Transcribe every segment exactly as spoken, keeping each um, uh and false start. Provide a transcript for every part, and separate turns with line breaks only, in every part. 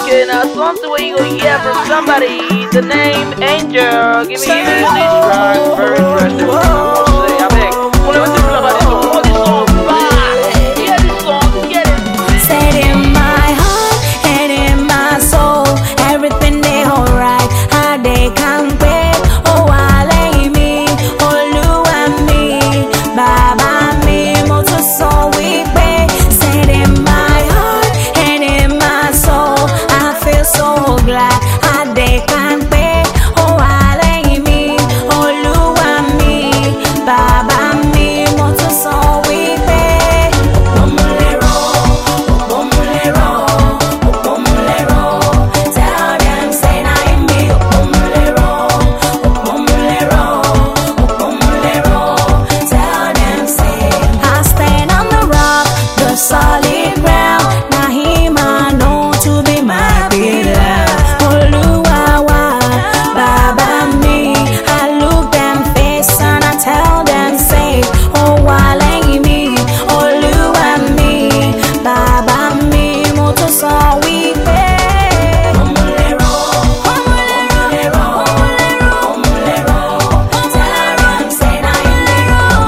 Okay, now something where you gonna hear from somebody. The name Angel. Give me, give me this track. Very interesting. We'll say, I beg. Well, let's talk about this song. All this song. Bye. Hear this song. Get it.
Set in my heart and in my soul. Everything they alright. How they can pay. Oh, I lay me. Oh, Lou and me. Baba me. Moto so we pay. Set in my heart and in my soul. I feel so glad. How they can pay. Oh, I lay me. Oh, Lou and me. Baba me. Moto so we pay. Bomulero. Bomulero. Bomulero. Tell them say na in me. Bomulero. Bomulero. Bomulero. Tell them say I stand on the rock, the solid ground. Now him I know to be my pillar. Oluwawa, Baba me. I look them face and I tell them say, oh wale me, Oluwa me, Baba me. Moto so we pay. Bomulero, bomulero, bomulero, bomulero. Tell them say na in me.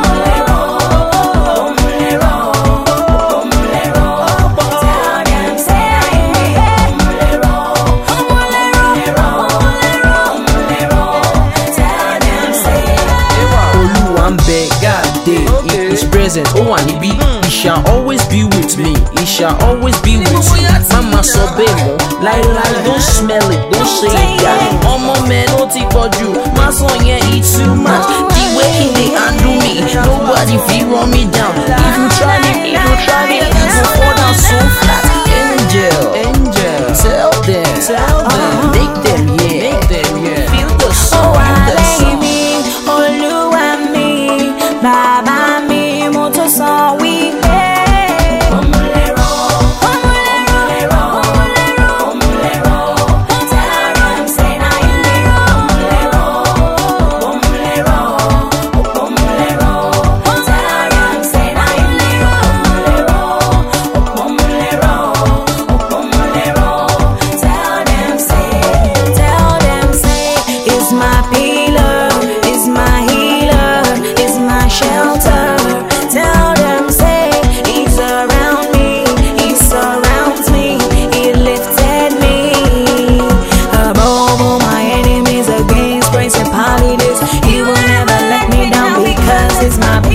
Bomulero, bomulero, bomulero. Tell them say na in me. Bomulero, bomulero, bomulero. Tell them say.
Oluwambe, God day,
Okay.
in His presence. Oh, and He be, He shall always be with me. He shall always be with me. Mama so bemo, lie lie, don't smell it, don't say it, yeah. Omo man, no take for you. My son, yeah, eat too much. The way he dey handle me, nobody feel run me down. If you try me, if you try me, you go fall down so flat. Angel, angel, tell them, tell them, make them, yeah, make them, yeah. Feel the
Oh,
song,
I
the
lay
song.
me, Oluwa me, Baba me, moto so we pay. Bomulero, bomulero, bomulero, bomulero. Tell them say na in me. Bomulero, bomulero, bomulero. Tell them say na in me. Bomulero, bomulero, bomulero. Tell them say, tell them say, it's my pillar, it's my healer, it's my shelter. Tell them say, He's around me, He surrounds me, He lifted me above all my enemies, against principalities. He will never let me down because it's my